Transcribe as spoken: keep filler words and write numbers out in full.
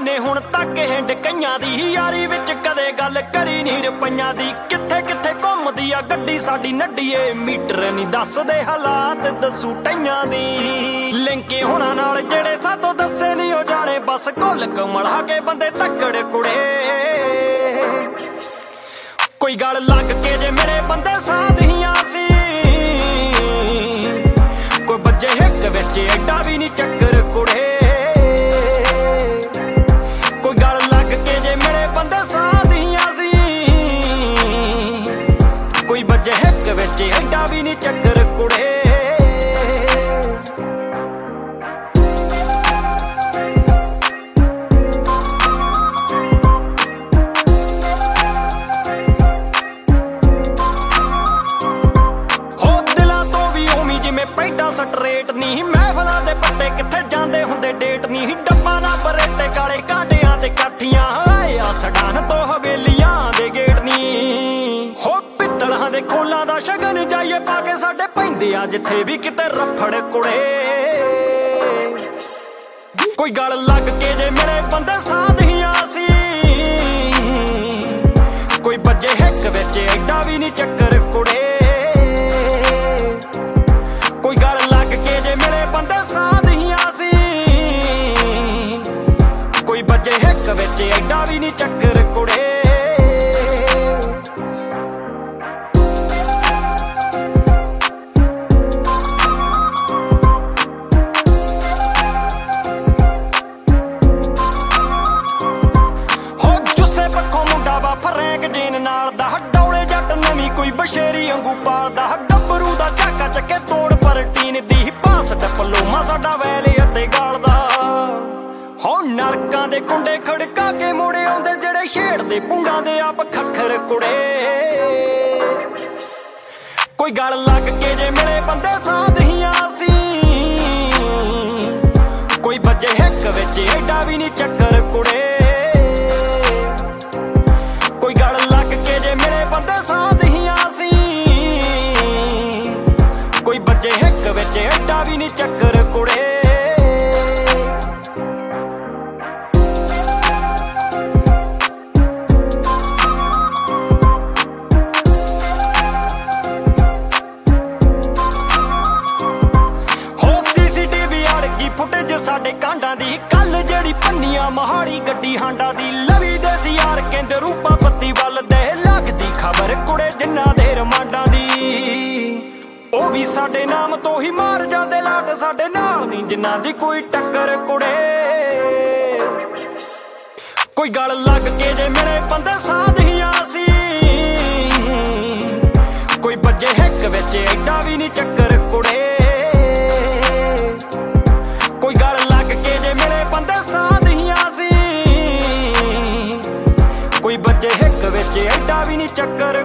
ਨੇ ਹੁਣ ਤੱਕ ਹਿੰਡ ਕਈਆਂ ਦੀ ਯਾਰੀ ਵਿੱਚ ਕਦੇ ਗੱਲ ਕਰੀ ਨਹੀਂ ਰੁਪਈਆਂ ਦੀ। ਕਿੱਥੇ ਕਿੱਥੇ ਘੁੰਮਦੀ ਆ ਗੱਡੀ ਸਾਡੀ ਨੱਡੀਏ, ਮੀਟਰ ਨਹੀਂ ਦੱਸਦੇ ਹਾਲਾਤ ਦਸੂ ਟਈਆਂ ਦੀ। ਲਿੰਕੇ ਹੋਣਾ ਨਾਲ ਜਿਹੜੇ ਸਾਤੋਂ ਦੱਸੇ ਨਹੀਂ ਉਹ ਜਾਣੇ, ਬਸ ਘੁੱਲ ਕਮਲਾ ਕੇ ਬੰਦੇ ਤੱਕੜ ਕੁੜੇ। ਕੋਈ ਗੱਲ ਲੱਗ ਕੇ ਜੇ ਮੇਰੇ ਬੰਦੇ ਸਾਧੀਆਂ ਸੀ, ਕੋਈ ਬੱਜੇ ਹਿੱਕ ਵਿੱਚ ਐਡਾ ਵੀ ਨਹੀਂ ਚੱਕਰ ਕੁੜੇ। ਕੋਈ ਗੱਲ ਲੱਗ ਕੇ ਜੇ ਮੇਰੇ ਬੰਦੇ ਸਾਧੀਆਂ ਸੀ, ਕੋਈ ਬੱਜੇ ਹਿੱਕ ਵਿੱਚ ਐਡਾ ਵੀ ਨਹੀਂ ਚੱਕਰ ਕੁੜੇ। ਪੈਂਟਾਂ ਸਟਰੇਟ ਨਹੀਂ ਮਹਿਫਲਾਂ ਦੇ ਪੱਟੇ, ਕਿੱਥੇ ਜਾਂਦੇ ਹੁੰਦੇ ਡੇਟ ਨਹੀਂ। ਡੱਬਾ ਨਾ ਬਰੇਟੇ ਕਾਲੇ ਕਾਂਟਿਆਂ ਤੇ ਕਾਠੀਆਂ, ਆਏ ਆ ਸਡਾਨ ਤੋਂ ਹਵੇਲੀਆਂ ਦੇ ਗੇਟ ਨਹੀਂ। ਹੋ ਪਿੱਤਲਾਂ ਦੇ ਖੋਲਾਂ ਦਾ ਸ਼ਗਨ ਜਾਈਏ ਪਾ ਕੇ ਸਾਡੇ ਪੈਂਦੇ ਆ ਜਿੱਥੇ ਵੀ ਕਿਤੇ ਰਫੜ ਕੁੜੇ। ਕੋਈ ਗੱਲ ਲੱਗ ਕੇ ਜੇ ਮੇਰੇ ਬੰਦੇ ਸਾਧੀਆਂ ਸੀ, ਕੋਈ ਬੱਜੇ ਹਿੱਕ ਵਿੱਚ ਐਡਾ ਵੀ ਨਹੀਂ ਚੱਕਰ ਕੁੜੇ। ਕੋਈ ਗੱਲ ਲੱਗ ਕੇ ਜੇ ਮੇਰੇ ਬੰਦੇ ਸਾਧੀਆਂ ਸੀ, ਕੋਈ ਬੱਜੇ ਹਿੱਕ ਵਿੱਚ ਐਡਾ ਵੀ ਨਹੀਂ ਚੱਕਰ ਕੁੜੇ। ਹੋ ਜੁੱਸੇ ਪੱਖੋਂ ਮੁੰਡਾ ਵਾ ਫਰੈਂਕ ਜੀਨ ਨਾਲ ਦਾ, ਡੌਲੇ ਜੱਟ ਨਵੀਂ ਕੋਈ ਬਸ਼ੇਰੀ ਅੰਗੂ ਪਾਲਦਾ। ਗੱਭਰੂ ਦਾ ਝਾਕਾ ਚੱਕੇ ਤੋੜ ਪਰਟੀਨ ਦੀ, ਪਾਸ ਡਿਪਲੋਮਾ ਸਾਡਾ ਵੈਲ ਅਤੇ ਗਾਲ ਦਾ। ਹੋ ਨਰਕਾਂ ਦੇ ਕੁੰਡੇ ਖੜਕਾ ਕੇ ਮੋੜੇ ਆਉਂਦੇ ਜਿਹੜੇ ਛੇੜਦੇ ਪੁੰਡਾਂ ਦੇ ਆਪ ਖੱਖਰ ਕੁੜੇ। ਕੋਈ ਗੱਲ ਲੱਗ ਕੇ ਜੇ ਮੇਰੇ ਬੰਦੇ ਸਾਧੀਆਂ ਸੀ, ਕੋਈ ਬੱਜੇ ਹਿੱਕ ਵਿੱਚ ਐਡਾ ਵੀ ਨਹੀਂ ਚੱਕਰ ਕੁੜੇ। ਕੋਈ ਗੱਲ ਲੱਗ ਕੇ ਜੇ ਮੇਰੇ ਬੰਦੇ ਸਾਧੀਆਂ ਸੀ, ਕੋਈ ਬੱਜੇ ਹਿੱਕ ਵਿੱਚ ਐਡਾ ਵੀ ਨਹੀਂ ਚੱਕਰ ਕੁੜੇ। ਹੋ ਸੀਸੀਟੀਵੀ ਅੜਗੀ ਫੁਟੇਜ ਸਾਡੇ ਕਾਂਡਾਂ ਦੀ, ਕੱਲ ਜਿਹੜੀ ਪੰਨੀਆਂ ਮਹਾਲੀ ਗੱਡੀ ਹਾਂਡਾ ਦੀ। ਲਵੀ ਦੇ ਸੀ ਯਾਰ ਕਹਿੰਦੇ ਰੂਪਾ ਪੱਤੀ ਵੱਲ ਦੇ, ਲੱਗਦੀ ਖਬਰ ਕੁੜੇ ਜਿੰਨਾ ਦੇ ਰਮਾਂਡਾਂ ਦੀ। ਉਹ ਵੀ ਸਾਡੇ ਨਾਮ ਤੋਂ ਹੀ ਮਾਰ ਜਾਂਦੇ ਲਾਟ, ਸਾਡੇ ਨਾਲ ਨਹੀਂ ਜਿੰਨਾ ਦੀ ਕੋਈ ਟੱਕਰ ਕੁੜੇ। ਕੋਈ ਗੱਲ ਲੱਗ ਕੇ ਜੇ ਮੇਰੇ ਬੰਦੇ ਸਾਧੀਆਂ ਸੀ, ਕੋਈ ਬੱਜੇ ਹਿੱਕ ਵਿੱਚ ਐਡਾ ਵੀ ਨਹੀਂ ਚੱਕਰ ਕੁੜੇ। ਕੋਈ ਗੱਲ ਲੱਗ ਕੇ ਜੇ ਮੇਰੇ ਬੰਦੇ ਸਾਧੀਆਂ ਸੀ, ਕੋਈ ਬੱਜੇ ਹਿੱਕ ਵਿੱਚ ਐਡਾ ਵੀ ਨਹੀਂ ਚੱਕਰ